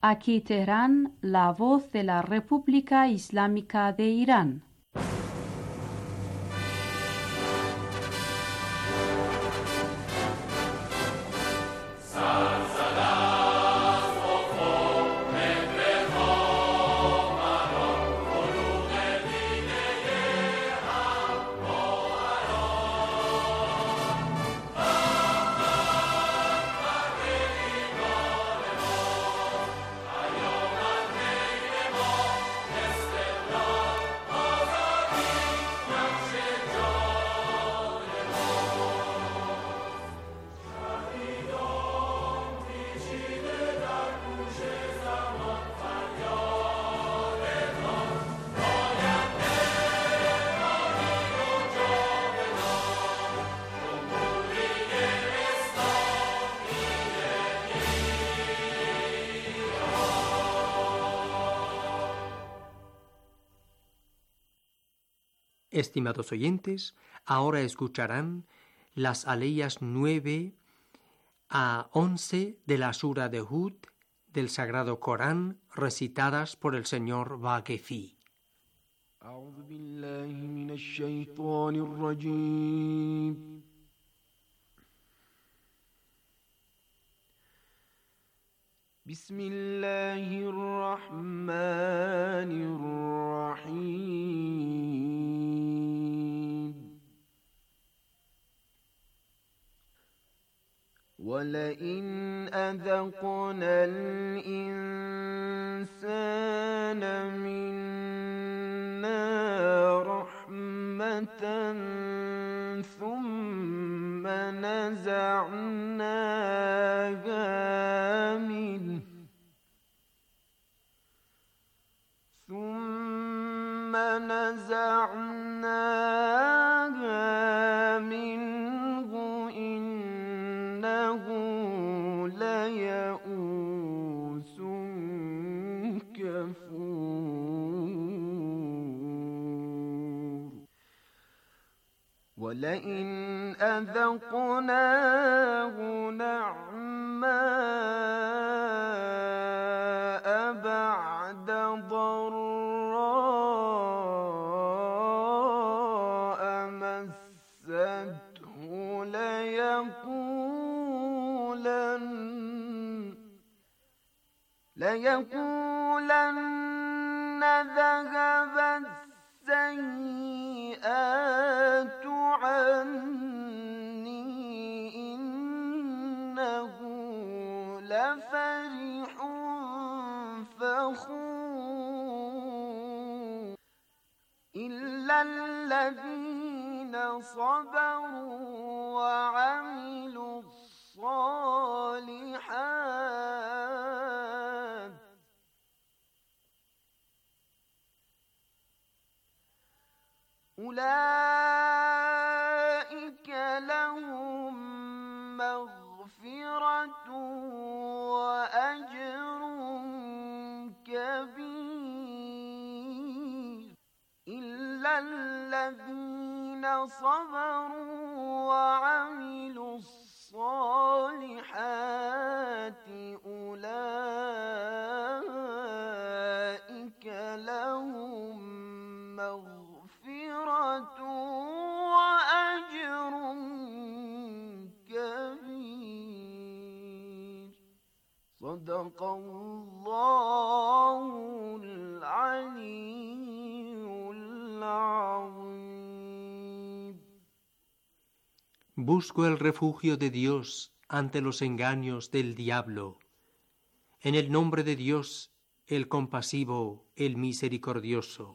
Aquí Teherán, la voz de la República Islámica de Irán. Estimados oyentes, ahora escucharán las aleyas 9 a 11 de la Sura de Hud del Sagrado Corán, recitadas por el señor Vaquefi. أعوذ بالله من الشيطان الرجيم. بسم الله الرحمن الرحيم. ولئن أذقنا الإنسان منا رحمة ثم نزعناها منه إنه ليئوس كفور. ولئن أذقناه نعماء بعد ضراء مسته ليقولن ذهب السيئات عني إنه لفرح فخور. إلا الذين صبروا وعملوا الصالحات أولئك لهم مغفرة وأجر كبير. إلا الذين صبروا وعملوا الصالحات أولئك لهم مغفرة وأجر كبير. صدق الله العلي العظيم. Busco el refugio de Dios ante los engaños del diablo. En el nombre de Dios, el compasivo, el misericordioso.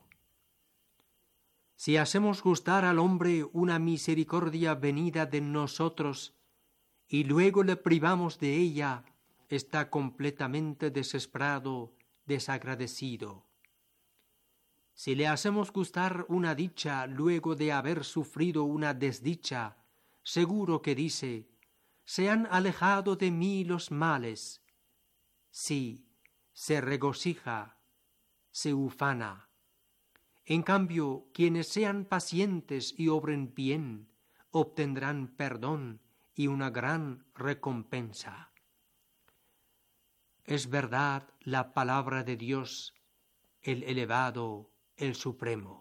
Si hacemos gustar al hombre una misericordia venida de nosotros y luego le privamos de ella, está completamente desesperado, desagradecido. Si le hacemos gustar una dicha luego de haber sufrido una desdicha, seguro que dice: se han alejado de mí los males. Sí, se regocija, se ufana. En cambio, quienes sean pacientes y obren bien, obtendrán perdón y una gran recompensa. Es verdad la palabra de Dios, el elevado, el supremo.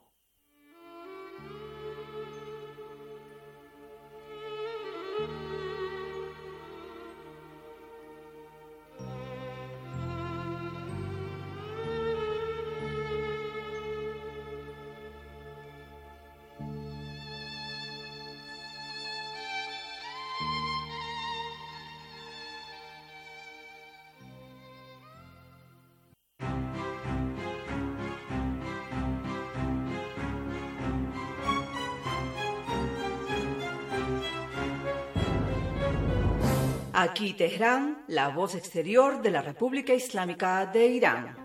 Aquí Teherán, la voz exterior de la República Islámica de Irán.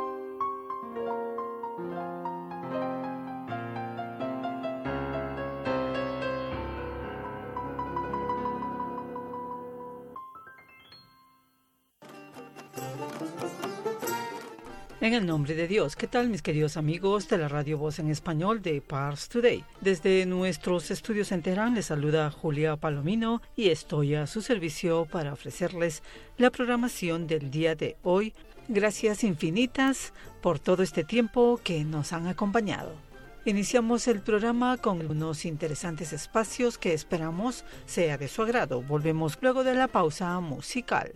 En el nombre de Dios, ¿qué tal mis queridos amigos de la Radio Voz en Español de Pars Today? Desde nuestros estudios en Teherán les saluda Julia Palomino y estoy a su servicio para ofrecerles la programación del día de hoy. Gracias infinitas por todo este tiempo que nos han acompañado. Iniciamos el programa con unos interesantes espacios que esperamos sea de su agrado. Volvemos luego de la pausa musical.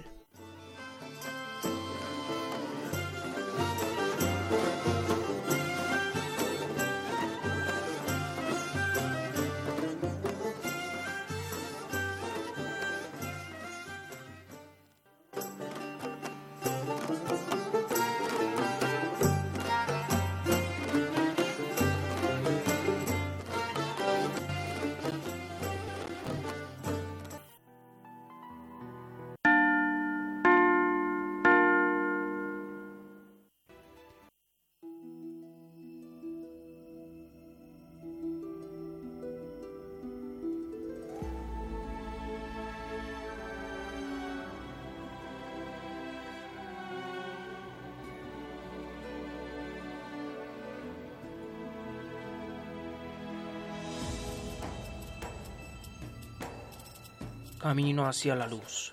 Camino hacia la luz.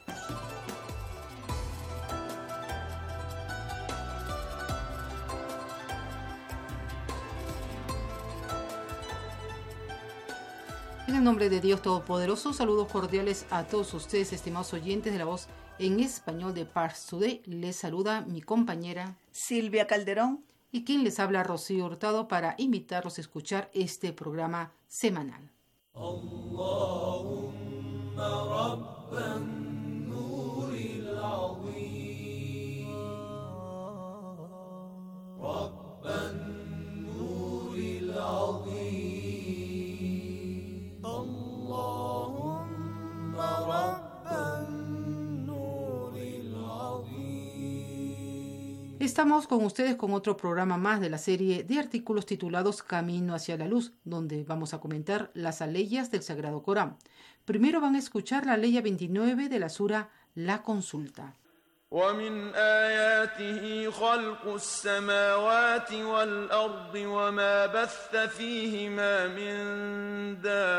En el nombre de Dios Todopoderoso, saludos cordiales a todos ustedes, estimados oyentes de la voz en español de Pars Today. Les saluda mi compañera Silvia Calderón y quien les habla, Rocío Hurtado, para invitarlos a escuchar este programa semanal. Estamos con ustedes con otro programa más de la serie de artículos titulados Camino hacia la Luz, donde vamos a comentar las aleyas del Sagrado Corán. Primero van a escuchar la aleya 29 de la sura La Consulta. ومن آياته خلق السماوات والأرض وما بث فيهما من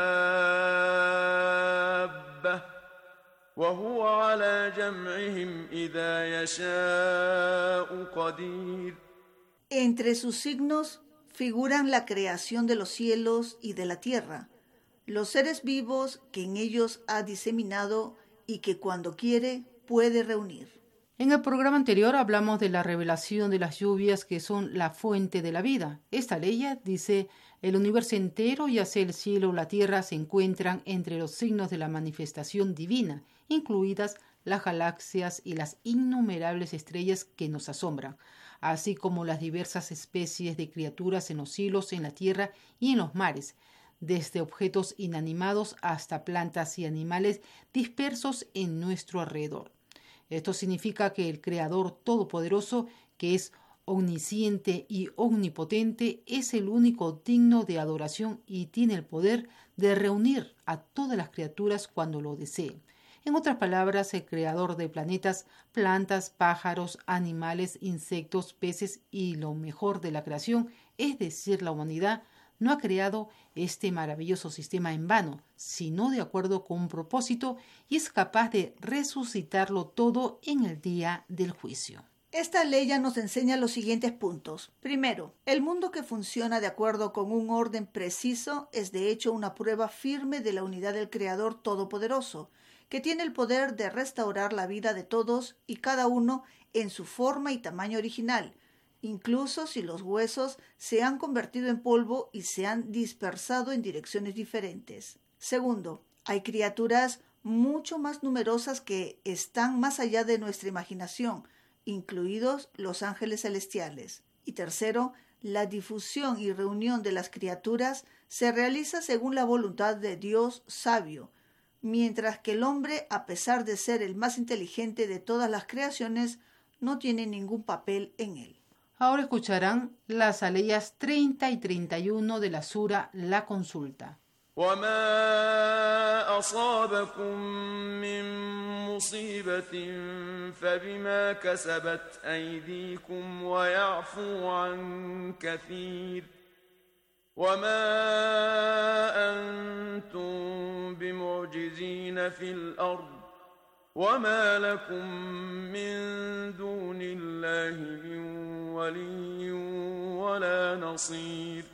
دابة وهو على جمعهم إذا يشاء قدير. Entre sus signos figuran la creación de los cielos y de la tierra, los seres vivos que en ellos ha diseminado y que cuando quiere puede reunir. En el programa anterior hablamos de la revelación de las lluvias que son la fuente de la vida. Esta aleya dice: el universo entero, ya sea el cielo o la tierra, se encuentran entre los signos de la manifestación divina, incluidas las galaxias y las innumerables estrellas que nos asombran, así como las diversas especies de criaturas en los cielos, en la tierra y en los mares, desde objetos inanimados hasta plantas y animales dispersos en nuestro alrededor. Esto significa que el Creador Todopoderoso, que es omnisciente y omnipotente, es el único digno de adoración y tiene el poder de reunir a todas las criaturas cuando lo desee. En otras palabras, el Creador de planetas, plantas, pájaros, animales, insectos, peces y lo mejor de la creación, es decir, la humanidad, no ha creado este maravilloso sistema en vano, sino de acuerdo con un propósito y es capaz de resucitarlo todo en el día del juicio. Esta ley ya nos enseña los siguientes puntos. Primero, el mundo que funciona de acuerdo con un orden preciso es de hecho una prueba firme de la unidad del Creador Todopoderoso, que tiene el poder de restaurar la vida de todos y cada uno en su forma y tamaño original, incluso si los huesos se han convertido en polvo y se han dispersado en direcciones diferentes. Segundo, hay criaturas mucho más numerosas que están más allá de nuestra imaginación, incluidos los ángeles celestiales. Y tercero, la difusión y reunión de las criaturas se realiza según la voluntad de Dios sabio, mientras que el hombre, a pesar de ser el más inteligente de todas las creaciones, no tiene ningún papel en él. Ahora escucharán las aleyas 30 y 31 de la sura La Consulta. وما أصابكم من مصيبة فبما كسبت أيديكم ويعفو عن كثير وما أنتم بمعجزين في الأرض وما لكم من دون الله من ولي ولا نصير.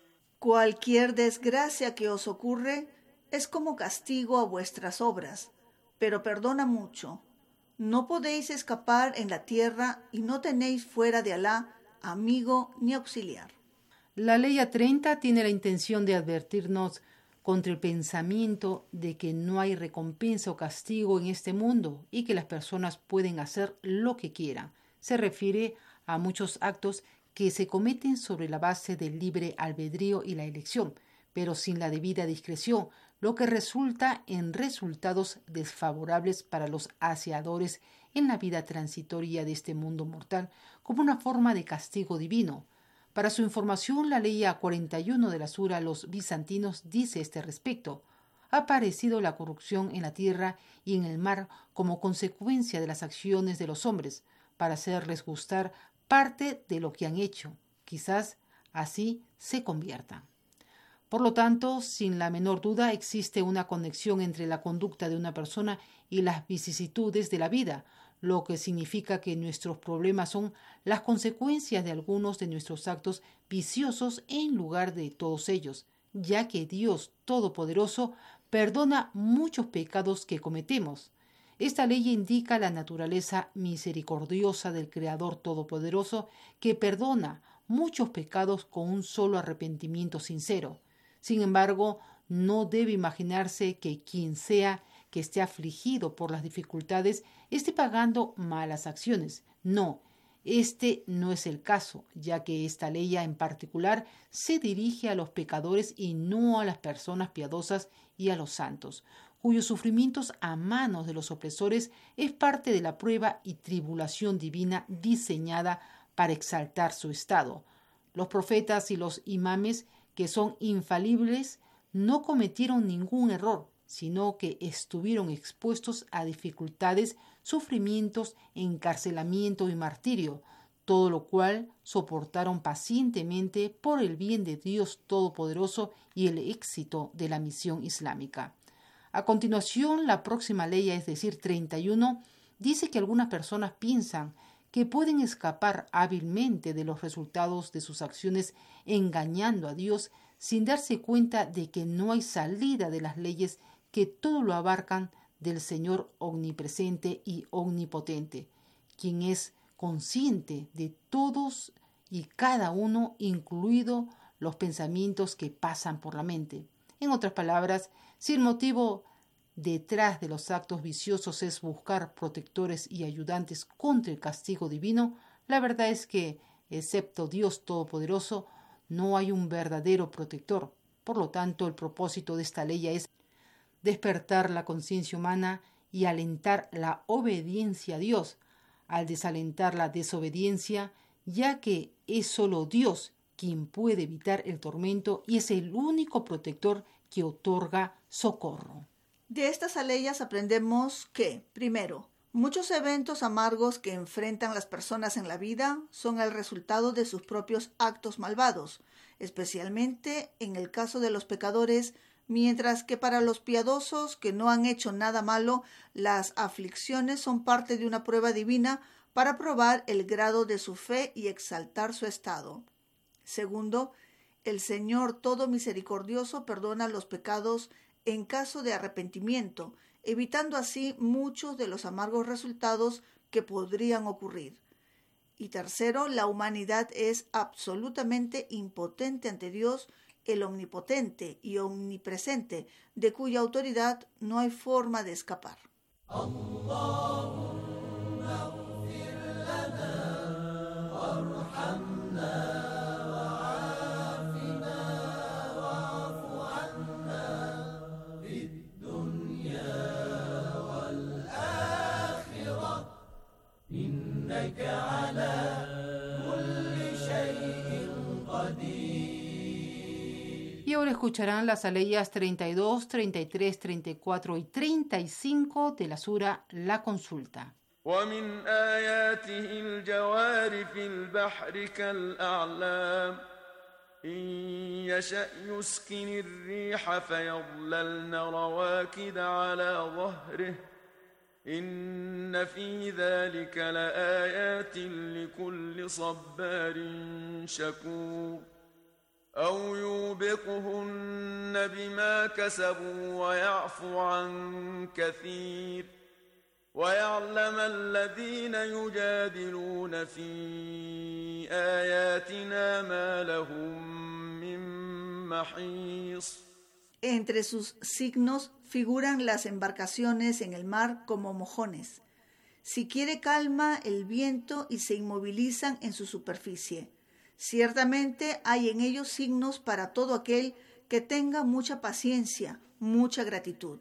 Cualquier desgracia que os ocurre es como castigo a vuestras obras, pero perdona mucho. No podéis escapar en la tierra y no tenéis fuera de Alá amigo ni auxiliar. La ley 30 tiene la intención de advertirnos contra el pensamiento de que no hay recompensa o castigo en este mundo y que las personas pueden hacer lo que quieran. Se refiere a muchos actos que se cometen sobre la base del libre albedrío y la elección, pero sin la debida discreción, lo que resulta en resultados desfavorables para los aseadores en la vida transitoria de este mundo mortal, como una forma de castigo divino. Para su información, la ley 41 de la sura Los Bizantinos dice este respecto: ha aparecido la corrupción en la tierra y en el mar como consecuencia de las acciones de los hombres, para hacerles gustar parte de lo que han hecho. Quizás así se conviertan. Por lo tanto, sin la menor duda, existe una conexión entre la conducta de una persona y las vicisitudes de la vida, lo que significa que nuestros problemas son las consecuencias de algunos de nuestros actos viciosos en lugar de todos ellos, ya que Dios Todopoderoso perdona muchos pecados que cometemos. Esta ley indica la naturaleza misericordiosa del Creador Todopoderoso, que perdona muchos pecados con un solo arrepentimiento sincero. Sin embargo, no debe imaginarse que quien sea que esté afligido por las dificultades esté pagando malas acciones. No, este no es el caso, ya que esta ley en particular se dirige a los pecadores y no a las personas piadosas y a los santos, cuyos sufrimientos a manos de los opresores es parte de la prueba y tribulación divina diseñada para exaltar su estado. Los profetas y los imames, que son infalibles, no cometieron ningún error, sino que estuvieron expuestos a dificultades, sufrimientos, encarcelamiento y martirio, todo lo cual soportaron pacientemente por el bien de Dios Todopoderoso y el éxito de la misión islámica. A continuación, la próxima ley, es decir, 31, dice que algunas personas piensan que pueden escapar hábilmente de los resultados de sus acciones engañando a Dios sin darse cuenta de que no hay salida de las leyes que todo lo abarcan del Señor omnipresente y omnipotente, quien es consciente de todos y cada uno, incluido los pensamientos que pasan por la mente. En otras palabras, si el motivo detrás de los actos viciosos es buscar protectores y ayudantes contra el castigo divino, la verdad es que, excepto Dios Todopoderoso, no hay un verdadero protector. Por lo tanto, el propósito de esta ley es despertar la conciencia humana y alentar la obediencia a Dios, al desalentar la desobediencia, ya que es solo Dios quien puede evitar el tormento y es el único protector que otorga socorro. De estas aleyas aprendemos que, primero, Muchos eventos amargos que enfrentan las personas en la vida son el resultado de sus propios actos malvados, especialmente en el caso de los pecadores, mientras que para los piadosos que no han hecho nada malo, las aflicciones son parte de una prueba divina para probar el grado de su fe y exaltar su estado. Segundo, el Señor Todo Misericordioso perdona los pecados en caso de arrepentimiento, evitando así muchos de los amargos resultados que podrían ocurrir. Y tercero, la humanidad es absolutamente impotente ante Dios, el omnipotente y omnipresente, de cuya autoridad no hay forma de escapar. Y ahora escucharán las aleyas 32, 33, 34 y 35 de la sura La Consulta. ومن آياته الجوار في البحر كالأعلام إن يشأ يسكن الريح فيظللن رواكد على ظهره إن في ذلك لآيات لكل صبار شكور أو يوبقهن بما كسبوا ويعفو عن كثير ويعلم الذين يجادلون في آياتنا ما لهم من محيص. Entre sus signos figuran las embarcaciones en el mar como mojones. Si quiere calma el viento y se inmovilizan en su superficie. Ciertamente hay en ellos signos para todo aquel que tenga mucha paciencia, mucha gratitud.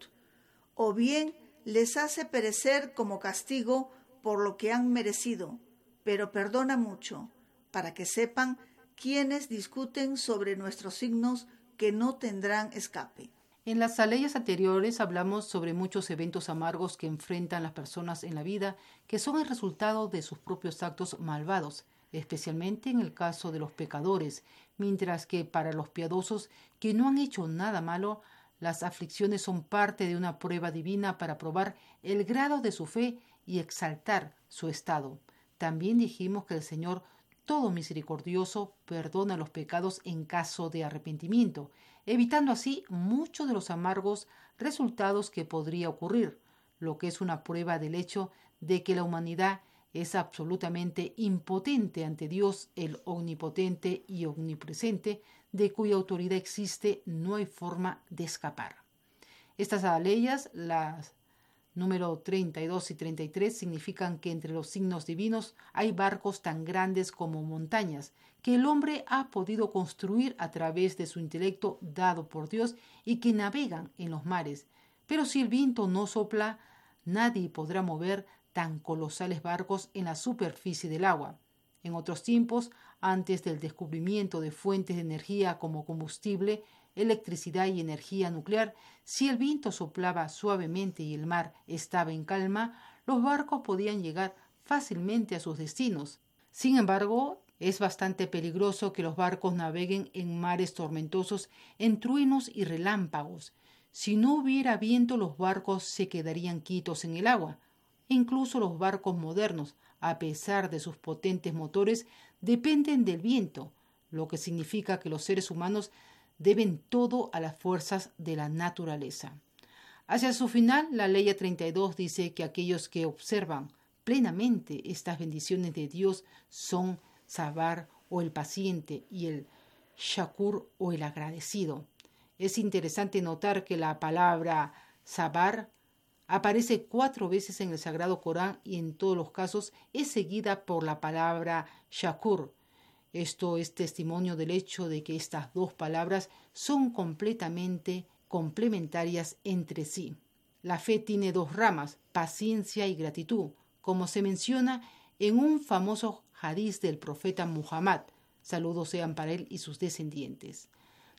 O bien les hace perecer como castigo por lo que han merecido, pero perdona mucho, para que sepan quienes discuten sobre nuestros signos que no tendrán escape. En las aleyas anteriores hablamos sobre muchos eventos amargos que enfrentan las personas en la vida, que son el resultado de sus propios actos malvados, especialmente en el caso de los pecadores, mientras que para los piadosos que no han hecho nada malo, las aflicciones son parte de una prueba divina para probar el grado de su fe y exaltar su estado. También dijimos que el Señor Todo Misericordioso perdona los pecados en caso de arrepentimiento, evitando así muchos de los amargos resultados que podría ocurrir, lo que es una prueba del hecho de que la humanidad es absolutamente impotente ante Dios, el omnipotente y omnipresente, de cuya autoridad existe, no hay forma de escapar. Estas aleyas, las número 32 y 33, significan que entre los signos divinos hay barcos tan grandes como montañas, que el hombre ha podido construir a través de su intelecto dado por Dios y que navegan en los mares. Pero si el viento no sopla, nadie podrá mover tan colosales barcos en la superficie del agua. En otros tiempos, antes del descubrimiento de fuentes de energía como combustible, electricidad y energía nuclear, si el viento soplaba suavemente y el mar estaba en calma, los barcos podían llegar fácilmente a sus destinos. Sin embargo, es bastante peligroso que los barcos naveguen en mares tormentosos, en truenos y relámpagos. Si no hubiera viento, los barcos se quedarían quietos en el agua. Incluso los barcos modernos, a pesar de sus potentes motores, dependen del viento, lo que significa que los seres humanos deben todo a las fuerzas de la naturaleza. Hacia su final, la ley 32 dice que aquellos que observan plenamente estas bendiciones de Dios son Sabar o el paciente y el Shakur o el agradecido. Es interesante notar que la palabra Sabar aparece 4 veces en el Sagrado Corán y en todos los casos es seguida por la palabra Shakur. Esto es testimonio del hecho de que estas dos palabras son completamente complementarias entre sí. La fe tiene 2 ramas, paciencia y gratitud, como se menciona en un famoso hadiz del profeta Muhammad, saludos sean para él y sus descendientes.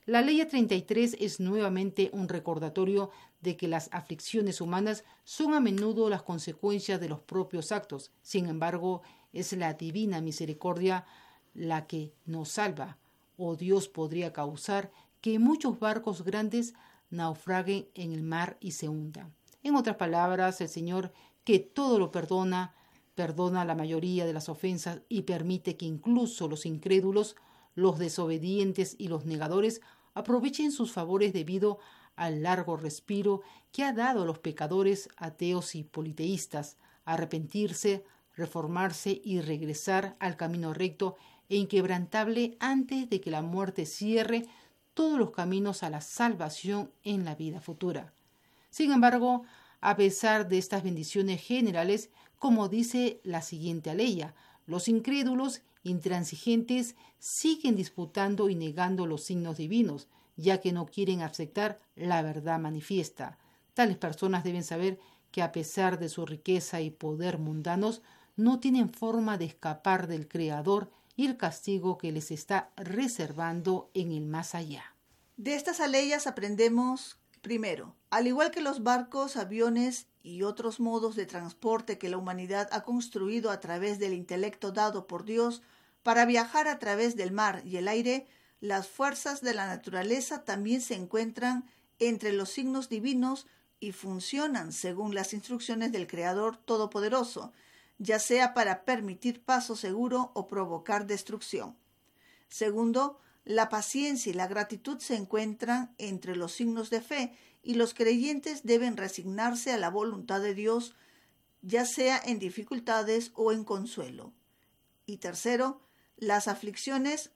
La ley 33 es nuevamente un recordatorio de que las aflicciones humanas son a menudo las consecuencias de los propios actos. Sin embargo, es la divina misericordia la que nos salva, o Dios podría causar que muchos barcos grandes naufraguen en el mar y se hundan. En otras palabras, el Señor, que todo lo perdona la mayoría de las ofensas y permite que incluso los incrédulos, los desobedientes y los negadores aprovechen sus favores debido al largo respiro que ha dado a los pecadores, ateos y politeístas, arrepentirse, reformarse y regresar al camino recto e inquebrantable antes de que la muerte cierre todos los caminos a la salvación en la vida futura. Sin embargo, a pesar de estas bendiciones generales, como dice la siguiente aleya, los incrédulos intransigentes siguen disputando y negando los signos divinos, ya que no quieren aceptar la verdad manifiesta. Tales personas deben saber que a pesar de su riqueza y poder mundanos, no tienen forma de escapar del Creador y el castigo que les está reservando en el más allá. De estas aleyas aprendemos, primero, al igual que los barcos, aviones y otros modos de transporte que la humanidad ha construido a través del intelecto dado por Dios para viajar a través del mar y el aire, las fuerzas de la naturaleza también se encuentran entre los signos divinos y funcionan según las instrucciones del Creador Todopoderoso, ya sea para permitir paso seguro o provocar destrucción. Segundo, la paciencia y la gratitud se encuentran entre los signos de fe y los creyentes deben resignarse a la voluntad de Dios, ya sea en dificultades o en consuelo. Y tercero, las aflicciones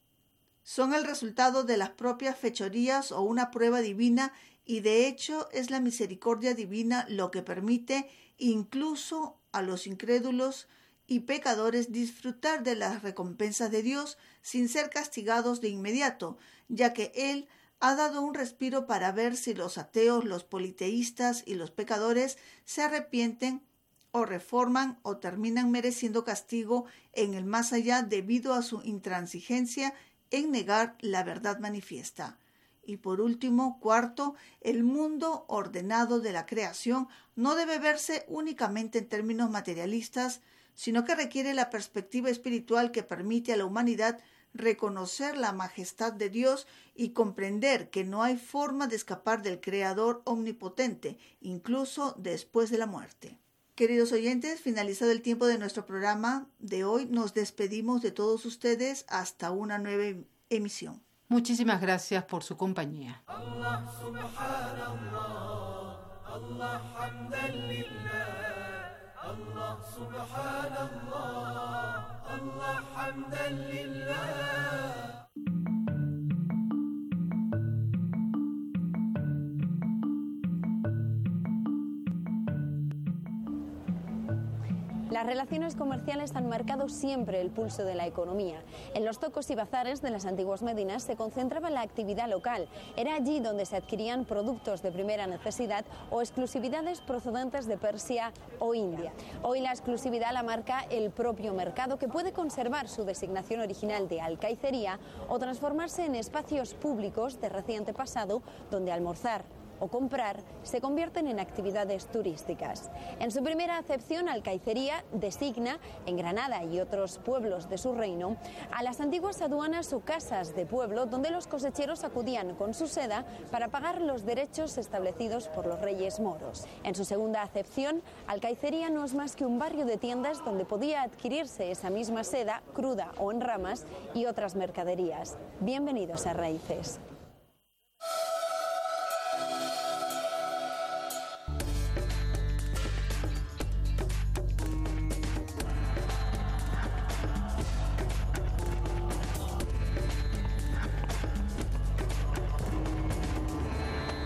son el resultado de las propias fechorías o una prueba divina y de hecho es la misericordia divina lo que permite incluso a los incrédulos y pecadores disfrutar de las recompensas de Dios sin ser castigados de inmediato, ya que Él ha dado un respiro para ver si los ateos, los politeístas y los pecadores se arrepienten o reforman o terminan mereciendo castigo en el más allá debido a su intransigencia en negar la verdad manifiesta. Y por último, cuarto, el mundo ordenado de la creación no debe verse únicamente en términos materialistas, sino que requiere la perspectiva espiritual que permite a la humanidad reconocer la majestad de Dios y comprender que no hay forma de escapar del Creador omnipotente, incluso después de la muerte. Queridos oyentes, finalizado el tiempo de nuestro programa de hoy, nos despedimos de todos ustedes hasta una nueva emisión. Muchísimas gracias por su compañía. Las relaciones comerciales han marcado siempre el pulso de la economía. En los zocos y bazares de las antiguas Medinas se concentraba la actividad local. Era allí donde se adquirían productos de primera necesidad o exclusividades procedentes de Persia o India. Hoy la exclusividad la marca el propio mercado, que puede conservar su designación original de alcaicería o transformarse en espacios públicos de reciente pasado donde almorzar o comprar se convierten en actividades turísticas. En su primera acepción, alcaicería designa, en Granada y otros pueblos de su reino, a las antiguas aduanas o casas de pueblo donde los cosecheros acudían con su seda para pagar los derechos establecidos por los reyes moros. En su segunda acepción, alcaicería no es más que un barrio de tiendas donde podía adquirirse esa misma seda, cruda o en ramas, y otras mercaderías. Bienvenidos a Raíces.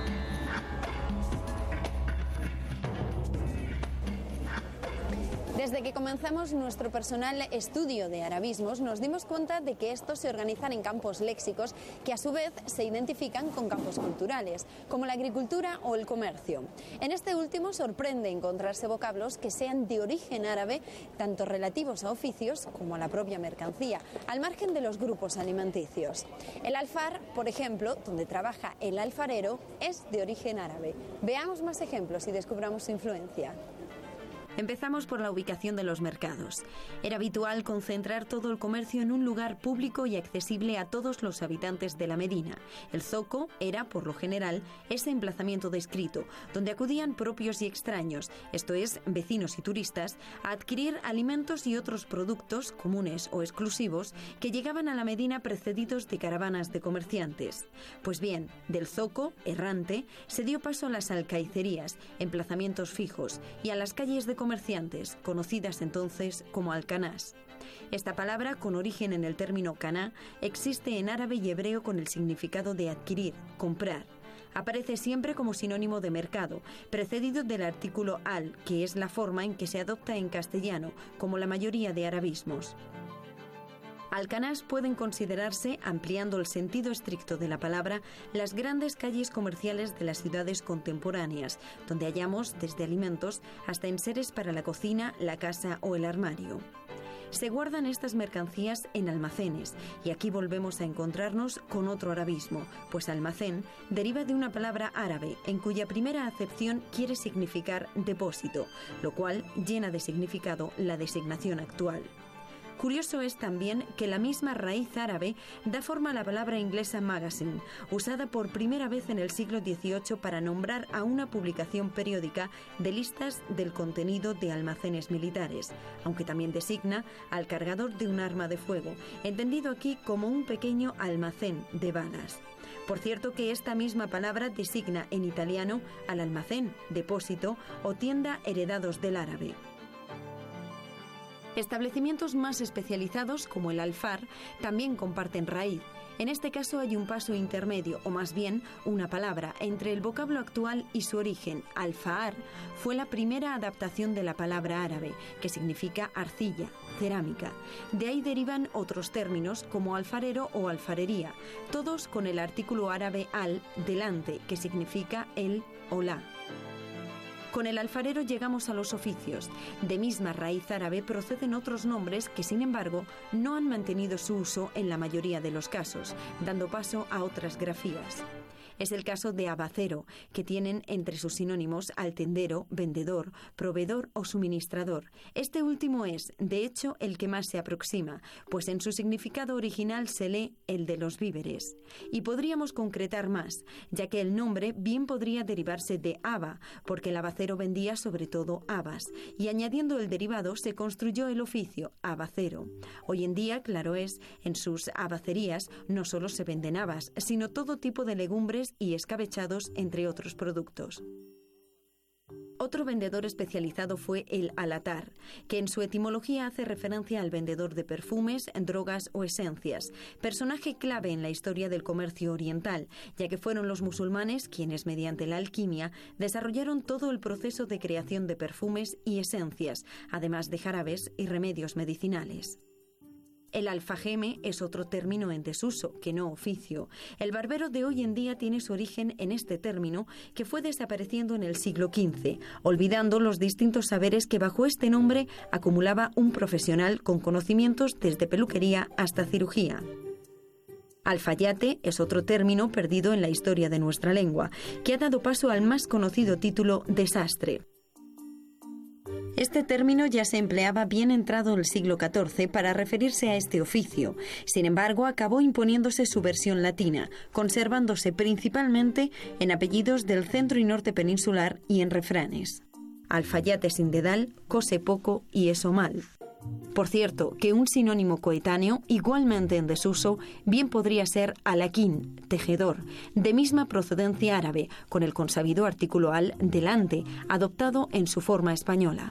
Desde Desde que comenzamos nuestro personal estudio de arabismos, nos dimos cuenta de que estos se organizan en campos léxicos que a su vez se identifican con campos culturales, como la agricultura o el comercio. En este último sorprende encontrarse vocablos que sean de origen árabe, tanto relativos a oficios como a la propia mercancía, al margen de los grupos alimenticios. El alfar, por ejemplo, donde trabaja el alfarero, es de origen árabe. Veamos más ejemplos y descubramos su influencia. Empezamos por la ubicación de los mercados. Era habitual concentrar todo el comercio en un lugar público y accesible a todos los habitantes de la Medina. El zoco era, por lo general, ese emplazamiento descrito, donde acudían propios y extraños, esto es, vecinos y turistas, a adquirir alimentos y otros productos, comunes o exclusivos, que llegaban a la Medina precedidos de caravanas de comerciantes. Pues bien, del zoco, errante, se dio paso a las alcaicerías, emplazamientos fijos, y a las calles de comerciantes, conocidas entonces como alcanás. Esta palabra, con origen en el término caná, existe en árabe y hebreo con el significado de adquirir, comprar. Aparece siempre como sinónimo de mercado, precedido del artículo al, que es la forma en que se adopta en castellano, como la mayoría de arabismos. Alcanás pueden considerarse, ampliando el sentido estricto de la palabra, las grandes calles comerciales de las ciudades contemporáneas, donde hallamos desde alimentos hasta enseres para la cocina, la casa o el armario. Se guardan estas mercancías en almacenes, y aquí volvemos a encontrarnos con otro arabismo, pues almacén deriva de una palabra árabe, en cuya primera acepción quiere significar depósito, lo cual llena de significado la designación actual. Curioso es también que la misma raíz árabe da forma a la palabra inglesa magazine, usada por primera vez en el siglo XVIII para nombrar a una publicación periódica de listas del contenido de almacenes militares, aunque también designa al cargador de un arma de fuego, entendido aquí como un pequeño almacén de balas. Por cierto que esta misma palabra designa en italiano al almacén, depósito o tienda heredados del árabe. Establecimientos más especializados, como el alfar, también comparten raíz. En este caso hay un paso intermedio, o más bien una palabra, entre el vocablo actual y su origen. Alfaar fue la primera adaptación de la palabra árabe, que significa arcilla, cerámica. De ahí derivan otros términos como alfarero o alfarería, todos con el artículo árabe al, delante, que significa el o la. Con el alfarero llegamos a los oficios. De misma raíz árabe proceden otros nombres que, sin embargo, no han mantenido su uso en la mayoría de los casos, dando paso a otras grafías. Es el caso de abacero, que tienen entre sus sinónimos al tendero, vendedor, proveedor o suministrador. Este último es, de hecho, el que más se aproxima, pues en su significado original se lee el de los víveres. Y podríamos concretar más, ya que el nombre bien podría derivarse de haba, porque el abacero vendía sobre todo habas, y añadiendo el derivado se construyó el oficio, abacero. Hoy en día, claro es, en sus abacerías no solo se venden habas, sino todo tipo de legumbres y escabechados, entre otros productos. Otro vendedor especializado fue el alatar, que en su etimología hace referencia al vendedor de perfumes, drogas o esencias, personaje clave en la historia del comercio oriental, ya que fueron los musulmanes quienes, mediante la alquimia, desarrollaron todo el proceso de creación de perfumes y esencias, además de jarabes y remedios medicinales. El alfajeme es otro término en desuso, que no oficio. El barbero de hoy en día tiene su origen en este término, que fue desapareciendo en el siglo XV, olvidando los distintos saberes que bajo este nombre acumulaba un profesional con conocimientos desde peluquería hasta cirugía. Alfayate es otro término perdido en la historia de nuestra lengua, que ha dado paso al más conocido título de sastre. Este término ya se empleaba bien entrado el siglo XIV para referirse a este oficio. Sin embargo, acabó imponiéndose su versión latina, conservándose principalmente en apellidos del centro y norte peninsular y en refranes. Alfayate sin dedal, cose poco y eso mal. Por cierto, que un sinónimo coetáneo, igualmente en desuso, bien podría ser alaquín, tejedor, de misma procedencia árabe, con el consabido artículo al, delante, adoptado en su forma española.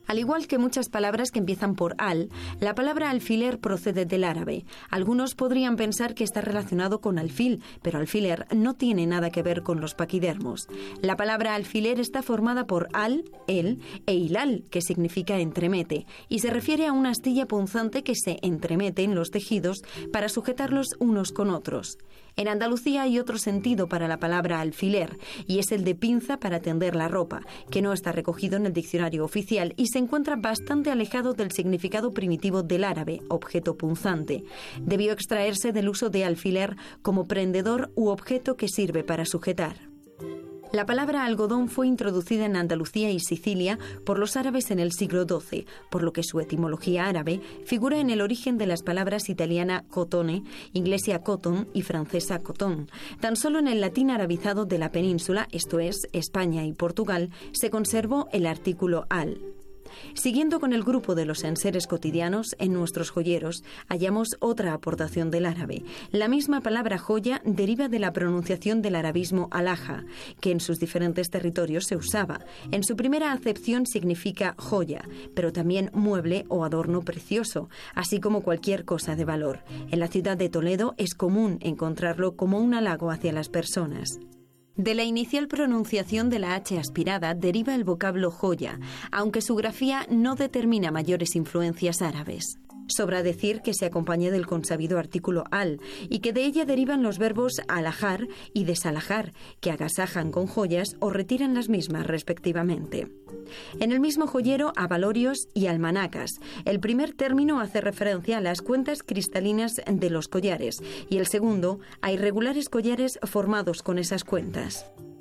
Al igual que muchas palabras que empiezan por al, la palabra alfiler procede del árabe. Algunos podrían pensar que está relacionado con alfil, pero alfiler no tiene nada que ver con los paquidermos. La palabra alfiler está formada por al, el e hilal, que significa entremete, y se refiere a una astilla punzante que se entremete en los tejidos para sujetarlos unos con otros. En Andalucía hay otro sentido para la palabra alfiler, y es el de pinza para tender la ropa, que no está recogido en el diccionario oficial y se encuentra bastante alejado del significado primitivo del árabe, objeto punzante. Debió extraerse del uso de alfiler como prendedor u objeto que sirve para sujetar. La palabra algodón fue introducida en Andalucía y Sicilia por los árabes en el siglo XII, por lo que su etimología árabe figura en el origen de las palabras italiana cotone, inglesa cotton y francesa coton. Tan solo en el latín arabizado de la península, esto es, España y Portugal, se conservó el artículo al. Siguiendo con el grupo de los enseres cotidianos, en nuestros joyeros hallamos otra aportación del árabe. La misma palabra joya deriva de la pronunciación del arabismo alhaja, que en sus diferentes territorios se usaba. En su primera acepción significa joya, pero también mueble o adorno precioso, así como cualquier cosa de valor. En la ciudad de Toledo es común encontrarlo como un halago hacia las personas. De la inicial pronunciación de la H aspirada deriva el vocablo joya, aunque su grafía no determina mayores influencias árabes. Sobra decir que se acompaña del consabido artículo al y que de ella derivan los verbos alajar y desalajar, que agasajan con joyas o retiran las mismas respectivamente. En el mismo joyero, abalorios y almanacas. El primer término hace referencia a las cuentas cristalinas de los collares y el segundo a irregulares collares formados con esas cuentas.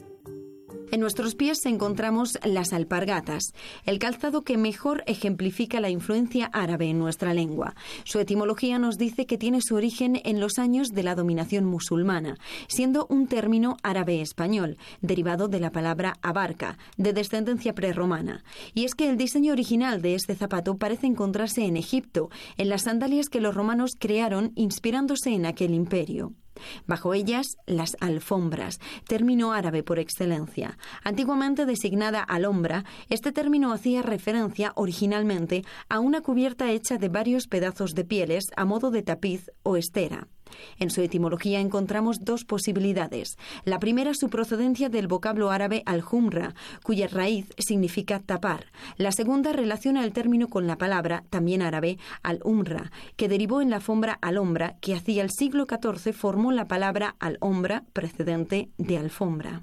En nuestros pies encontramos las alpargatas, el calzado que mejor ejemplifica la influencia árabe en nuestra lengua. Su etimología nos dice que tiene su origen en los años de la dominación musulmana, siendo un término árabe-español, derivado de la palabra abarca, de descendencia prerromana. Y es que el diseño original de este zapato parece encontrarse en Egipto, en las sandalias que los romanos crearon inspirándose en aquel imperio. Bajo ellas, las alfombras, término árabe por excelencia. Antiguamente designada alhombra, este término hacía referencia originalmente a una cubierta hecha de varios pedazos de pieles a modo de tapiz o estera. En su etimología encontramos dos posibilidades. La primera, su procedencia del vocablo árabe al-humra, cuya raíz significa tapar. La segunda relaciona el término con la palabra, también árabe, al-umra, que derivó en la alhombra, que hacia el siglo XIV formó la palabra alhombra, precedente de alfombra.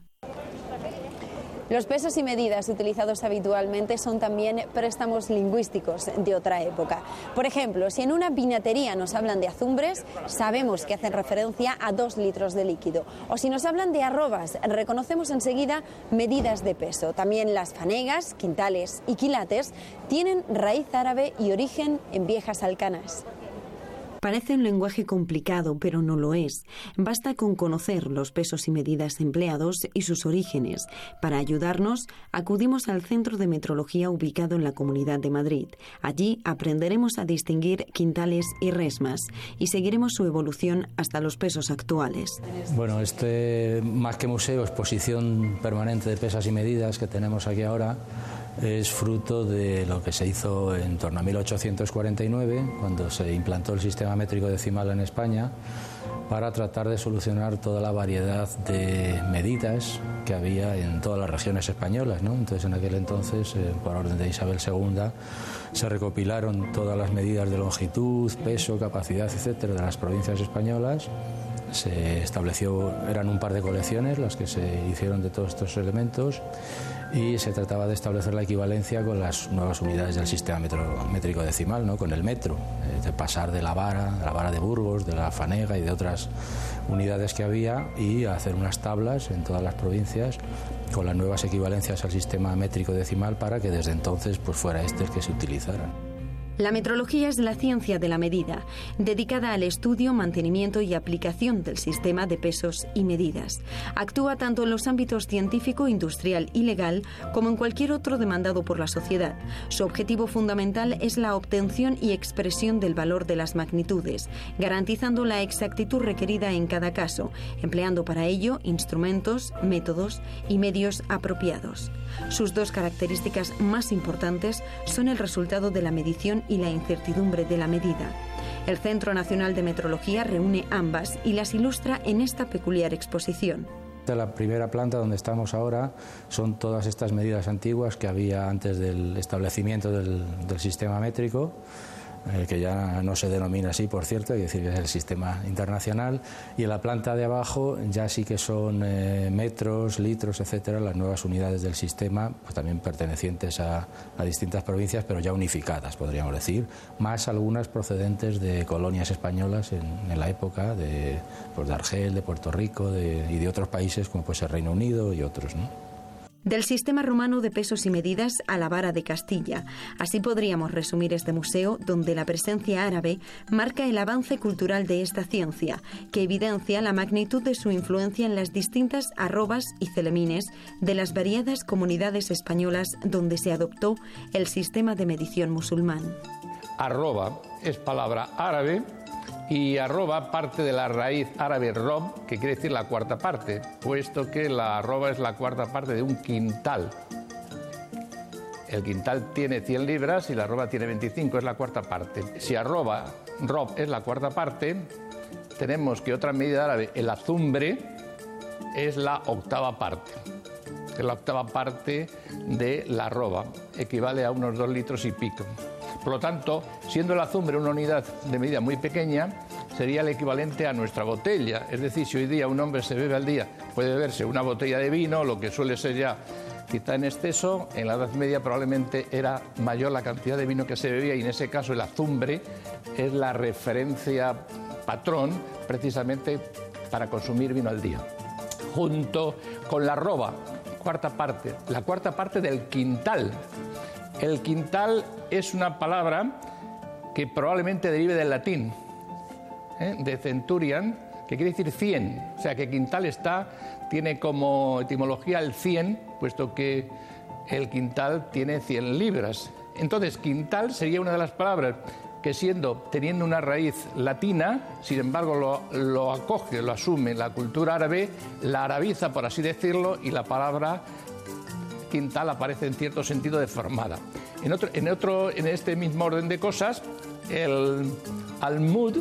Los pesos y medidas utilizados habitualmente son también préstamos lingüísticos de otra época. Por ejemplo, si en una vinatería nos hablan de azumbres, sabemos que hacen referencia a 2 litros de líquido. O si nos hablan de arrobas, reconocemos enseguida medidas de peso. También las fanegas, quintales y quilates tienen raíz árabe y origen en viejas alcanas. Parece un lenguaje complicado, pero no lo es. Basta con conocer los pesos y medidas empleados y sus orígenes. Para ayudarnos, acudimos al Centro de Metrología ubicado en la Comunidad de Madrid. Allí aprenderemos a distinguir quintales y resmas y seguiremos su evolución hasta los pesos actuales. Bueno, más que museo, exposición permanente de pesas y medidas que tenemos aquí ahora, es fruto de lo que se hizo en torno a 1849, cuando se implantó el sistema métrico decimal en España, para tratar de solucionar toda la variedad de medidas que había en todas las regiones españolas, ¿no? Entonces, en aquel entonces, por orden de Isabel II, se recopilaron todas las medidas de longitud, peso, capacidad, etcétera, de las provincias españolas. Se estableció, eran un par de colecciones las que se hicieron de todos estos elementos, y se trataba de establecer la equivalencia con las nuevas unidades del sistema métrico decimal, ¿no? Con el metro, de pasar de la vara de Burgos, de la fanega y de otras unidades que había, y hacer unas tablas en todas las provincias con las nuevas equivalencias al sistema métrico decimal para que desde entonces pues fuera el que se utilizara. La metrología es la ciencia de la medida, dedicada al estudio, mantenimiento y aplicación del sistema de pesos y medidas. Actúa tanto en los ámbitos científico, industrial y legal como en cualquier otro demandado por la sociedad. Su objetivo fundamental es la obtención y expresión del valor de las magnitudes, garantizando la exactitud requerida en cada caso, empleando para ello instrumentos, métodos y medios apropiados. Sus dos características más importantes son el resultado de la medición y la incertidumbre de la medida. El Centro Nacional de Metrología reúne ambas y las ilustra en esta peculiar exposición. La primera planta donde estamos ahora son todas estas medidas antiguas que había antes del establecimiento del sistema métrico, que ya no se denomina así, por cierto, hay que decir que es el sistema internacional, y en la planta de abajo ya sí que son metros, litros, etcétera, las nuevas unidades del sistema, pues también pertenecientes a distintas provincias, pero ya unificadas, podríamos decir, más algunas procedentes de colonias españolas en la época, de Argel, de Puerto Rico y de otros países como pues el Reino Unido y otros, ¿no? Del sistema romano de pesos y medidas a la vara de Castilla. Así podríamos resumir este museo, donde la presencia árabe marca el avance cultural de esta ciencia, que evidencia la magnitud de su influencia en las distintas arrobas y celemines de las variadas comunidades españolas donde se adoptó el sistema de medición musulmán. Arroba es palabra árabe y arroba parte de la raíz árabe rob, que quiere decir la cuarta parte, puesto que la arroba es la cuarta parte de un quintal. El quintal tiene 100 libras y la arroba tiene 25, es la cuarta parte. Si arroba, rob es la cuarta parte, tenemos que otra medida árabe, el azumbre, es la octava parte. Es la octava parte de la arroba, equivale a unos 2 litros y pico. Por lo tanto, siendo el azumbre una unidad de medida muy pequeña, sería el equivalente a nuestra botella. Es decir, si hoy día un hombre se bebe al día, puede beberse una botella de vino, lo que suele ser ya quizá en exceso, en la Edad Media probablemente era mayor la cantidad de vino que se bebía y en ese caso el azumbre es la referencia patrón precisamente para consumir vino al día. Junto con la arroba, la cuarta parte del quintal. El quintal es una palabra que probablemente derive del latín, de centurion, que quiere decir 100. O sea que quintal tiene como etimología el 100, puesto que el quintal tiene 100 libras. Entonces, quintal sería una de las palabras que teniendo una raíz latina, sin embargo lo acoge, lo asume la cultura árabe, la arabiza, por así decirlo, y la palabra quintal aparece en cierto sentido deformada. En este mismo orden de cosas, el almud,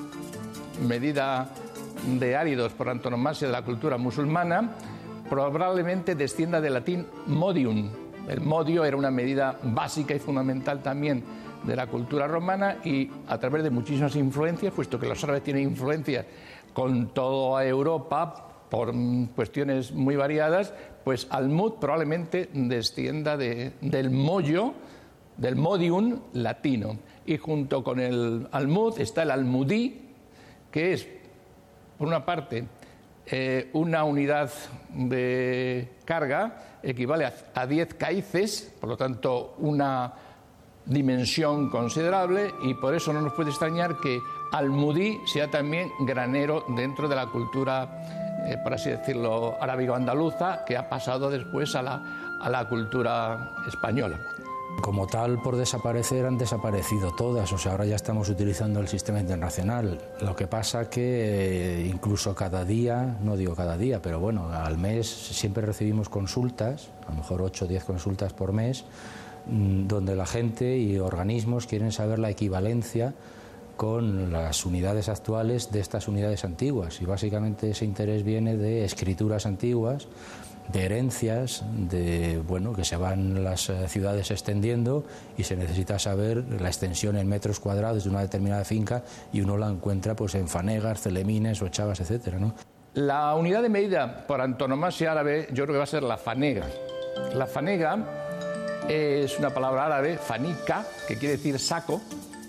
medida de áridos por antonomasia de la cultura musulmana, probablemente descienda del latín modium. El modio era una medida básica y fundamental también de la cultura romana y a través de muchísimas influencias, puesto que los árabes tienen influencia con toda Europa por cuestiones muy variadas, pues almud probablemente descienda del moyo, del modium latino. Y junto con el almud está el almudí, que es, por una parte, una unidad de carga, equivale a 10 caices, por lo tanto, una dimensión considerable, y por eso no nos puede extrañar que almudí sea también granero dentro de la cultura, por así decirlo, arábigo-andaluza, que ha pasado después a la cultura española. Como tal, por desaparecer, han desaparecido todas, o sea, ahora ya estamos utilizando el sistema internacional. Lo que pasa que incluso cada día, no digo cada día, pero bueno, al mes siempre recibimos consultas, a lo mejor 8 o 10 consultas por mes, donde la gente y organismos quieren saber la equivalencia con las unidades actuales de estas unidades antiguas, y básicamente ese interés viene de escrituras antiguas, de herencias, que se van las ciudades extendiendo y se necesita saber la extensión en metros cuadrados de una determinada finca, y uno la encuentra pues en fanegas, celemines, ochavas, etcétera, ¿no? La unidad de medida por antonomasia árabe yo creo que va a ser la fanega. La fanega es una palabra árabe, fanica, que quiere decir saco,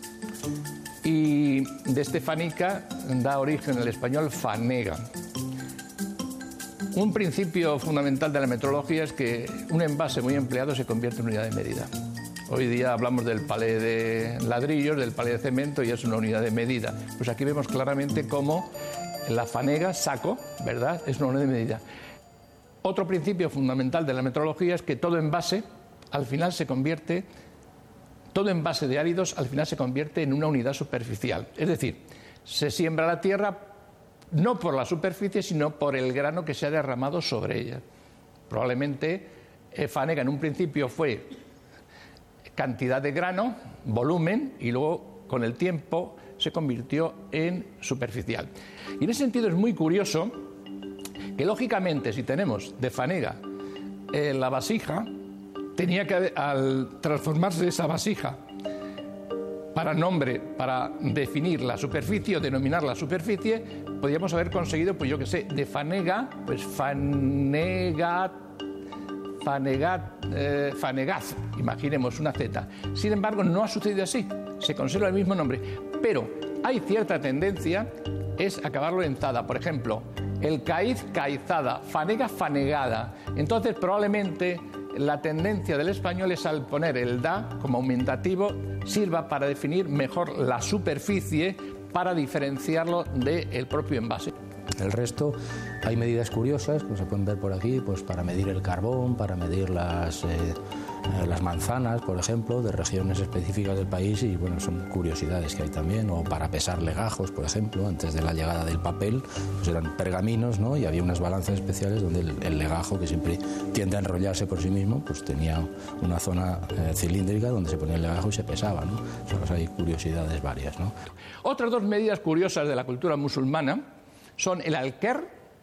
y de este fanica da origen el español fanega. Un principio fundamental de la metrología es que un envase muy empleado se convierte en unidad de medida. Hoy día hablamos del palé de ladrillos, del palé de cemento y es una unidad de medida. Pues aquí vemos claramente cómo la fanega, saco, ¿verdad?, es una unidad de medida. Otro principio fundamental de la metrología es que todo envase al final se convierte, todo envase de áridos al final se convierte en una unidad superficial. Es decir, se siembra la tierra no por la superficie, sino por el grano que se ha derramado sobre ella. Probablemente fanega en un principio fue cantidad de grano, volumen, y luego con el tiempo se convirtió en superficial. Y en ese sentido es muy curioso que, lógicamente, si tenemos de fanega la vasija, tenía que, al transformarse esa vasija para nombre, para definir la superficie o denominar la superficie, podríamos haber conseguido, pues yo qué sé, de fanega, pues fanegaz, imaginemos una Z. Sin embargo, no ha sucedido así, se conserva el mismo nombre, pero hay cierta tendencia, es acabarlo en zada. Por ejemplo, el caíz, caizada, fanega, fanegada. Entonces, probablemente la tendencia del español es, al poner el da como aumentativo, sirva para definir mejor la superficie, para diferenciarlo del propio envase. El resto, hay medidas curiosas, como se pueden ver por aquí, pues para medir el carbón, para medir las manzanas, por ejemplo, de regiones específicas del país, y bueno, son curiosidades que hay también, o para pesar legajos, por ejemplo, antes de la llegada del papel, pues eran pergaminos, ¿no?, y había unas balanzas especiales donde el legajo, que siempre tiende a enrollarse por sí mismo, pues tenía una zona cilíndrica donde se ponía el legajo y se pesaba, ¿no? Pues hay curiosidades varias, ¿no? Otras dos medidas curiosas de la cultura musulmana son el alquer,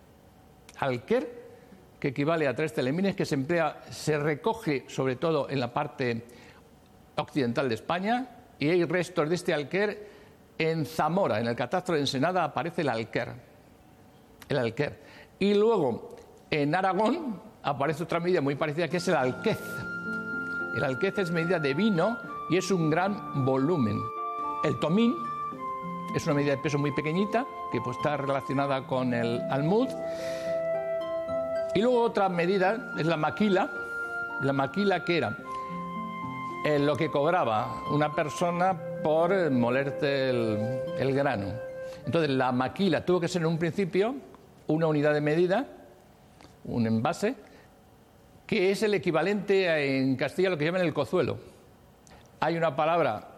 que equivale a 3 telemines, que se recoge sobre todo en la parte occidental de España, y hay restos de este alquer en Zamora, en el catastro de Ensenada aparece el alquer. Y luego en Aragón aparece otra medida muy parecida, que es el alquez. El alquez es medida de vino y es un gran volumen. El tomín es una medida de peso muy pequeñita, que pues está relacionada con el almud. Y luego otra medida es la maquila. La maquila, que era lo que cobraba una persona por molerte el grano. Entonces la maquila tuvo que ser en un principio una unidad de medida, un envase, que es el equivalente en Castilla a lo que llaman el cozuelo. Hay una palabra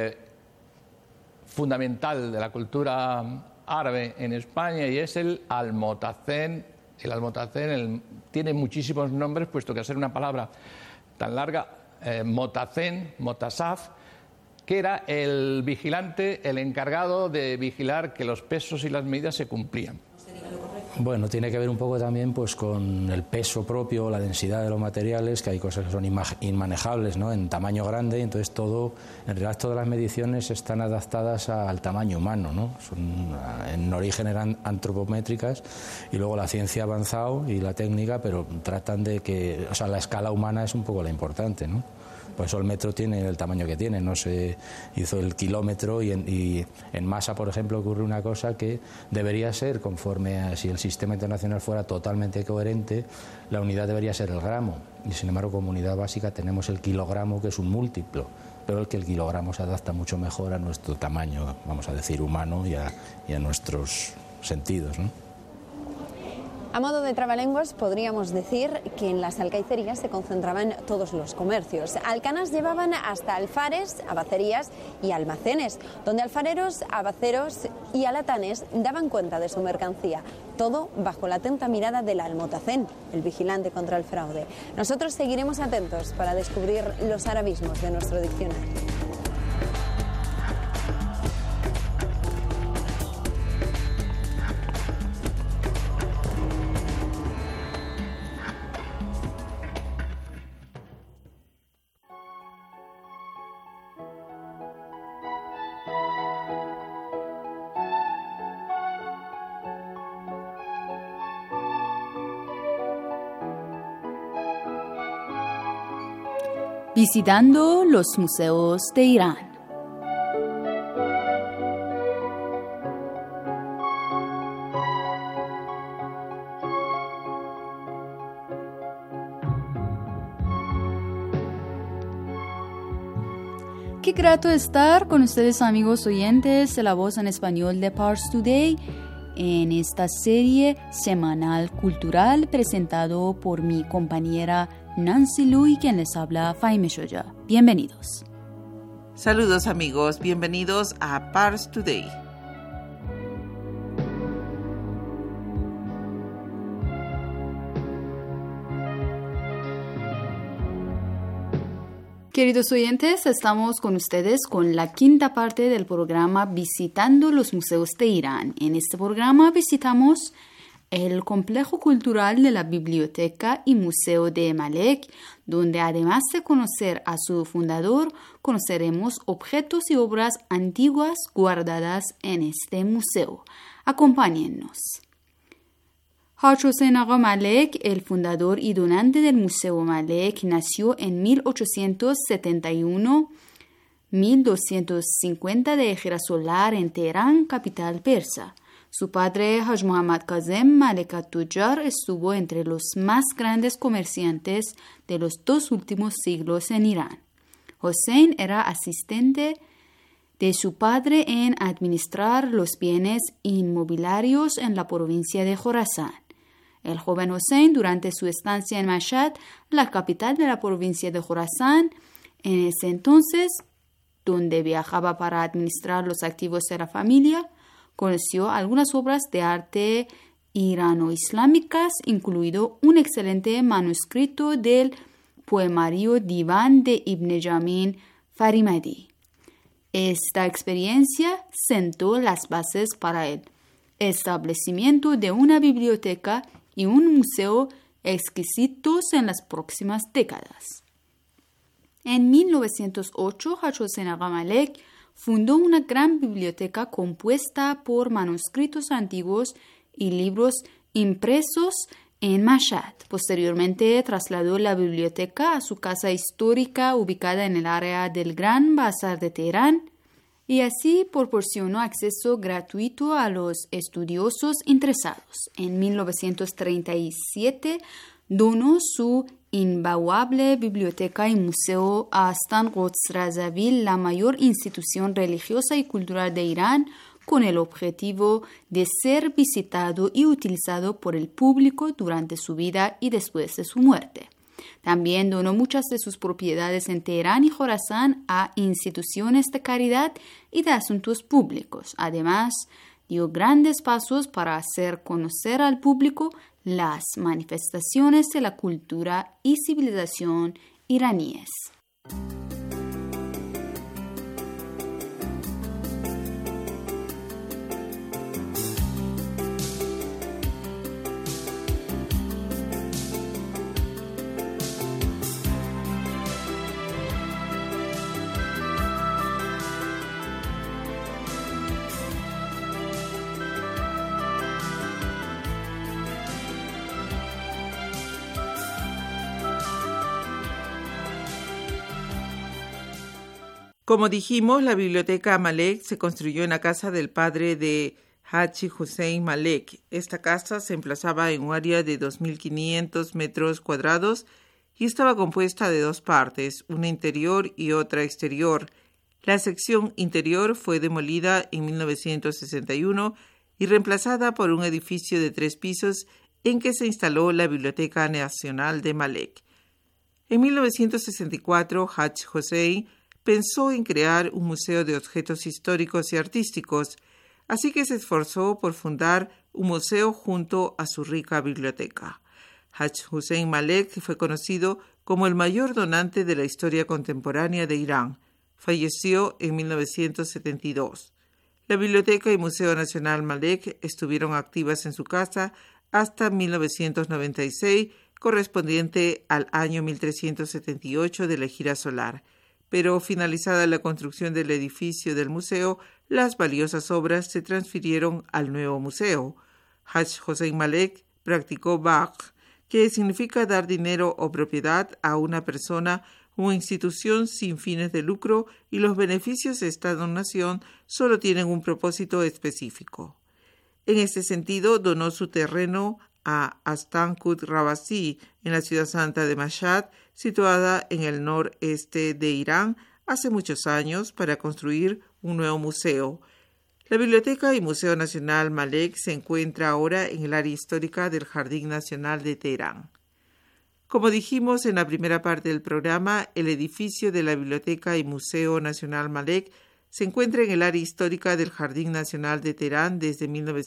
fundamental de la cultura árabe en España y es el almotacén. El almotacén tiene muchísimos nombres, puesto que al ser una palabra tan larga, motacén, motasaf, que era el vigilante, el encargado de vigilar que los pesos y las medidas se cumplían. Bueno, tiene que ver un poco también pues con el peso propio, la densidad de los materiales, que hay cosas que son inmanejables, ¿no?, en tamaño grande, y entonces en realidad todas las mediciones están adaptadas al tamaño humano, ¿no? En origen eran antropométricas, y luego la ciencia ha avanzado y la técnica, pero tratan de que, o sea, la escala humana es un poco la importante, ¿no? Por eso el metro tiene el tamaño que tiene, no se hizo el kilómetro, y en masa, por ejemplo, ocurre una cosa que debería ser, conforme a si el sistema internacional fuera totalmente coherente, la unidad debería ser el gramo, y sin embargo como unidad básica tenemos el kilogramo, que es un múltiplo, pero el kilogramo se adapta mucho mejor a nuestro tamaño, vamos a decir, humano, y a nuestros sentidos, ¿no? A modo de trabalenguas, podríamos decir que en las alcaicerías se concentraban todos los comercios. Alcanas llevaban hasta alfares, abacerías y almacenes, donde alfareros, abaceros y alatanes daban cuenta de su mercancía. Todo bajo la atenta mirada del almotacén, el vigilante contra el fraude. Nosotros seguiremos atentos para descubrir los arabismos de nuestro diccionario. Visitando los museos de Irán. Qué grato estar con ustedes, amigos oyentes de La Voz en Español de Pars Today, en esta serie semanal cultural presentado por mi compañera Nancy Lu y quien les habla Faime Shoya. Bienvenidos. Saludos amigos, bienvenidos a Pars Today. Queridos oyentes, estamos con ustedes con la quinta parte del programa Visitando los Museos de Irán. En este programa visitamos el complejo cultural de la Biblioteca y Museo de Malek, donde además de conocer a su fundador, conoceremos objetos y obras antiguas guardadas en este museo. Acompáñennos. Haj Hossein Agha Malek, el fundador y donante del Museo Malek, nació en 1871-1250 de Hijra Solar en Teherán, capital persa. Su padre, Haj Muhammad Kazem Malek At-Tujjar, estuvo entre los más grandes comerciantes de los dos últimos siglos en Irán. Hossein era asistente de su padre en administrar los bienes inmobiliarios en la provincia de Jorasán. El joven Hossein, durante su estancia en Mashhad, la capital de la provincia de Jorasán, en ese entonces, donde viajaba para administrar los activos de la familia, conoció algunas obras de arte irano-islámicas, incluido un excelente manuscrito del poemario Diván de Ibn Jamin Farimadi. Esta experiencia sentó las bases para el establecimiento de una biblioteca y un museo exquisitos en las próximas décadas. En 1908, Haj Hossein Agha Malek fundó una gran biblioteca compuesta por manuscritos antiguos y libros impresos en Mashhad. Posteriormente trasladó la biblioteca a su casa histórica ubicada en el área del Gran Bazar de Teherán, y así proporcionó acceso gratuito a los estudiosos interesados. En 1937 donó su invaluable biblioteca y museo a Stan Quds Razavi, la mayor institución religiosa y cultural de Irán, con el objetivo de ser visitado y utilizado por el público durante su vida y después de su muerte. También donó muchas de sus propiedades en Teherán y Jorasán a instituciones de caridad y de asuntos públicos. Además, dio grandes pasos para hacer conocer al público las manifestaciones de la cultura y civilización iraníes. Como dijimos, la biblioteca Malek se construyó en la casa del padre de Haji Hossein Malek. Esta casa se emplazaba en un área de 2.500 metros cuadrados y estaba compuesta de dos partes, una interior y otra exterior. La sección interior fue demolida en 1961 y reemplazada por un edificio de 3 pisos en que se instaló la Biblioteca Nacional de Malek. En 1964, Haj Hossein pensó en crear un museo de objetos históricos y artísticos, así que se esforzó por fundar un museo junto a su rica biblioteca. Haj Hossein Malek fue conocido como el mayor donante de la historia contemporánea de Irán. Falleció en 1972. La Biblioteca y Museo Nacional Malek estuvieron activas en su casa hasta 1996, correspondiente al año 1378 de la Hijra Solar. Pero finalizada la construcción del edificio del museo, las valiosas obras se transfirieron al nuevo museo. Haj Hossein Malek practicó Baqf, que significa dar dinero o propiedad a una persona o institución sin fines de lucro, y los beneficios de esta donación solo tienen un propósito específico. En este sentido, donó su terreno a Astan Quds Razavi en la ciudad santa de Mashhad, situada en el noreste de Irán, hace muchos años para construir un nuevo museo. La Biblioteca y Museo Nacional Malek se encuentra ahora en el área histórica del Jardín Nacional de Teherán. Como dijimos en la primera parte del programa, el edificio de la Biblioteca y Museo Nacional Malek se encuentra en el área histórica del Jardín Nacional de Teherán desde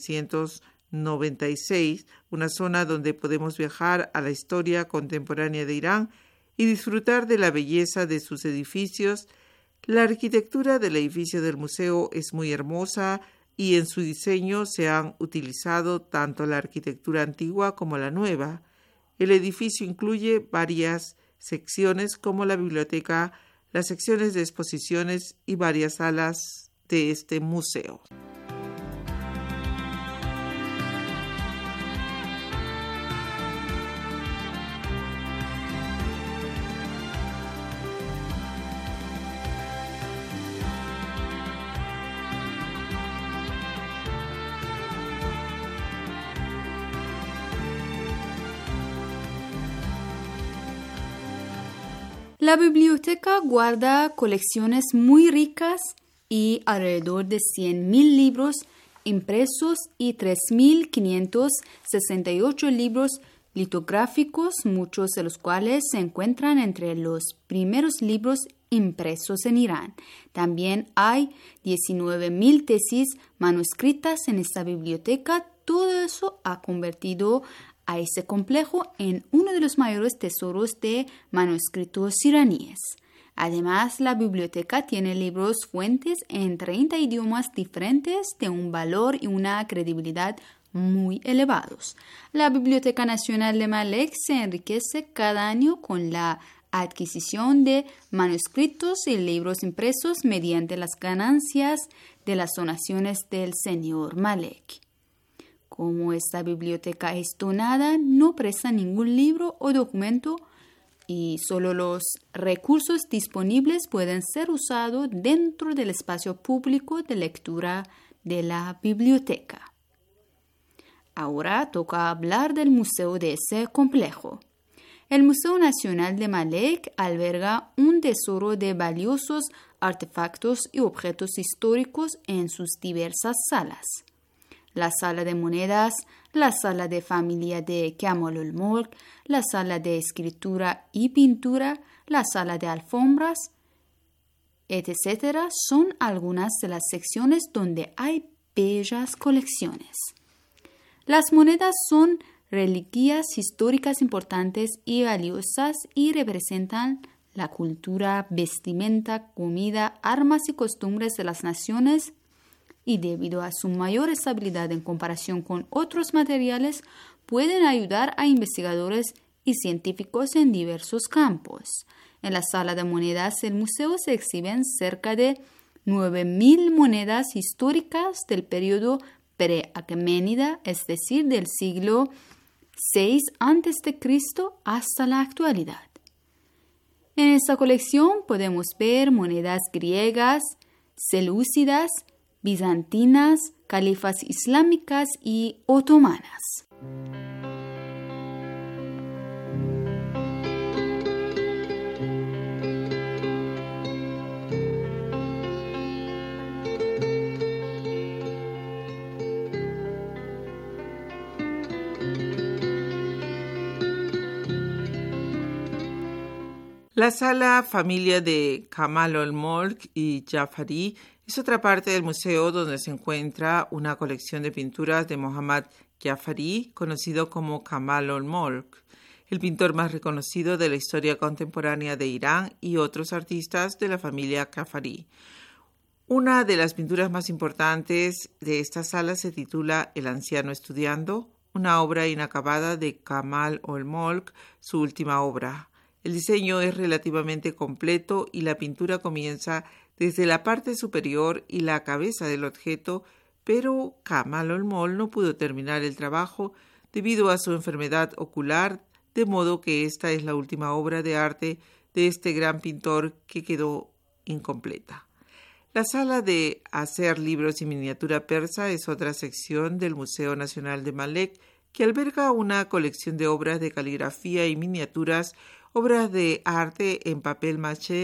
1996, una zona donde podemos viajar a la historia contemporánea de Irán y disfrutar de la belleza de sus edificios. La arquitectura del edificio del museo es muy hermosa y en su diseño se han utilizado tanto la arquitectura antigua como la nueva. El edificio incluye varias secciones como la biblioteca, las secciones de exposiciones y varias salas de este museo. La biblioteca guarda colecciones muy ricas y alrededor de 100.000 libros impresos y 3.568 libros litográficos, muchos de los cuales se encuentran entre los primeros libros impresos en Irán. También hay 19.000 tesis manuscritas en esta biblioteca. Todo eso ha convertido a ese complejo en uno de los mayores tesoros de manuscritos iraníes. Además, la biblioteca tiene libros fuentes en 30 idiomas diferentes de un valor y una credibilidad muy elevados. La Biblioteca Nacional de Malek se enriquece cada año con la adquisición de manuscritos y libros impresos mediante las ganancias de las donaciones del señor Malek. Como esta biblioteca es donada, no presta ningún libro o documento y solo los recursos disponibles pueden ser usados dentro del espacio público de lectura de la biblioteca. Ahora toca hablar del museo de ese complejo. El Museo Nacional de Malek alberga un tesoro de valiosos artefactos y objetos históricos en sus diversas salas. La sala de monedas, la sala de familia de Kamal al-Mulk, la sala de escritura y pintura, la sala de alfombras, etc. son algunas de las secciones donde hay bellas colecciones. Las monedas son reliquias históricas importantes y valiosas y representan la cultura, vestimenta, comida, armas y costumbres de las naciones, y debido a su mayor estabilidad en comparación con otros materiales, pueden ayudar a investigadores y científicos en diversos campos. En la sala de monedas del museo se exhiben cerca de 9.000 monedas históricas del periodo pre-Aqueménida, es decir, del siglo VI a.C. hasta la actualidad. En esta colección podemos ver monedas griegas, selúcidas, bizantinas, califas islámicas y otomanas. La sala familia de Kamal al-Mulk y Jafari es otra parte del museo donde se encuentra una colección de pinturas de Mohammad Jafari, conocido como Kamal al-Mulk, el pintor más reconocido de la historia contemporánea de Irán, y otros artistas de la familia Jafari. Una de las pinturas más importantes de esta sala se titula El anciano estudiando, una obra inacabada de Kamal al-Mulk, su última obra. El diseño es relativamente completo y la pintura comienza desde la parte superior y la cabeza del objeto, pero Kamal al-Mulk no pudo terminar el trabajo debido a su enfermedad ocular, de modo que esta es la última obra de arte de este gran pintor que quedó incompleta. La sala de hacer libros y miniatura persa es otra sección del Museo Nacional de Malek, que alberga una colección de obras de caligrafía y miniaturas, obras de arte en papel maché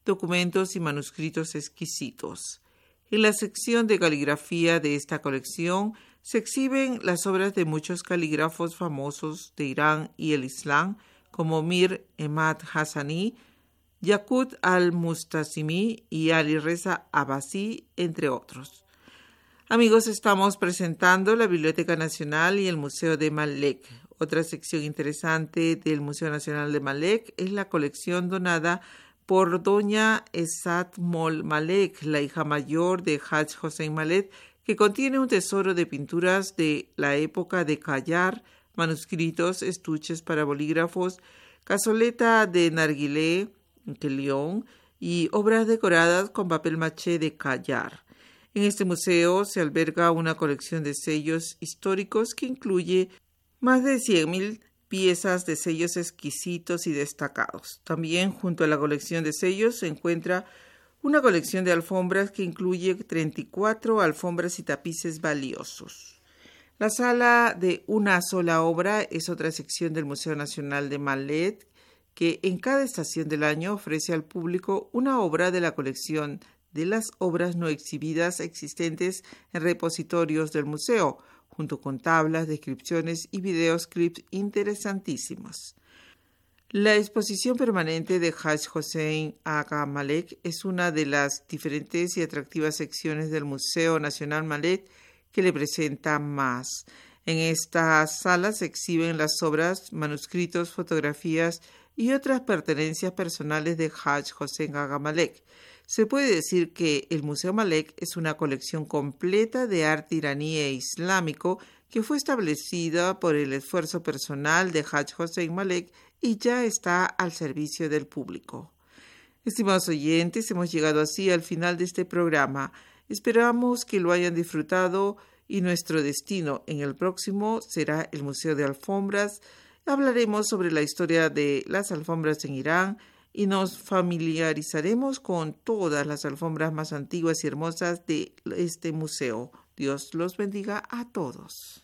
documentos y manuscritos exquisitos. En la sección de caligrafía de esta colección se exhiben las obras de muchos calígrafos famosos de Irán y el Islam, como Mir Emad Hassani, Yaqut al-Mustasimi y Ali Reza Abbasi, entre otros. Amigos, estamos presentando la Biblioteca Nacional y el Museo de Malek. Otra sección interesante del Museo Nacional de Malek es la colección donada por doña Esat Mol Malek, la hija mayor de Haj Hossein Malek, que contiene un tesoro de pinturas de la época de Qajar, manuscritos, estuches para bolígrafos, cazoleta de narguilé, león y obras decoradas con papel maché de Qajar. En este museo se alberga una colección de sellos históricos que incluye más de 100.000 piezas de sellos exquisitos y destacados. También junto a la colección de sellos se encuentra una colección de alfombras que incluye 34 alfombras y tapices valiosos. La sala de una sola obra es otra sección del Museo Nacional de Malek, que en cada estación del año ofrece al público una obra de la colección de las obras no exhibidas existentes en repositorios del museo, junto con tablas, descripciones y videos clips interesantísimos. La exposición permanente de Haj Hossein Aga Malek es una de las diferentes y atractivas secciones del Museo Nacional Malek que le presenta más. En esta sala se exhiben las obras, manuscritos, fotografías y otras pertenencias personales de Haj Hossein Aga Malek. Se puede decir que el Museo Malek es una colección completa de arte iraní e islámico que fue establecida por el esfuerzo personal de Haj Hossein Malek y ya está al servicio del público. Estimados oyentes, hemos llegado así al final de este programa. Esperamos que lo hayan disfrutado y nuestro destino en el próximo será el Museo de Alfombras. Hablaremos sobre la historia de las alfombras en Irán y nos familiarizaremos con todas las alfombras más antiguas y hermosas de este museo. Dios los bendiga a todos.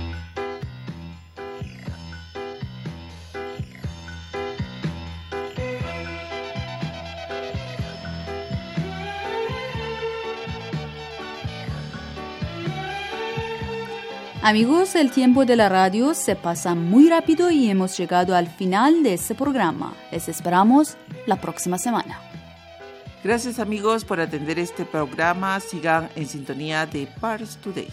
Amigos, el tiempo de la radio se pasa muy rápido y hemos llegado al final de este programa. Les esperamos la próxima semana. Gracias amigos por atender este programa. Sigan en sintonía de Pars Today.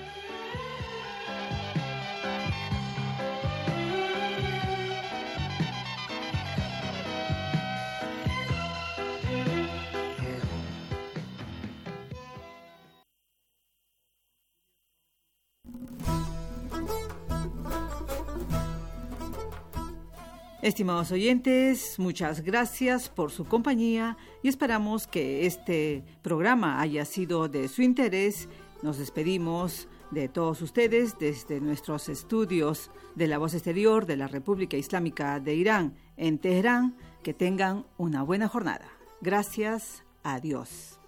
Estimados oyentes, muchas gracias por su compañía y esperamos que este programa haya sido de su interés. Nos despedimos de todos ustedes desde nuestros estudios de la Voz Exterior de la República Islámica de Irán en Teherán. Que tengan una buena jornada. Gracias. Adiós.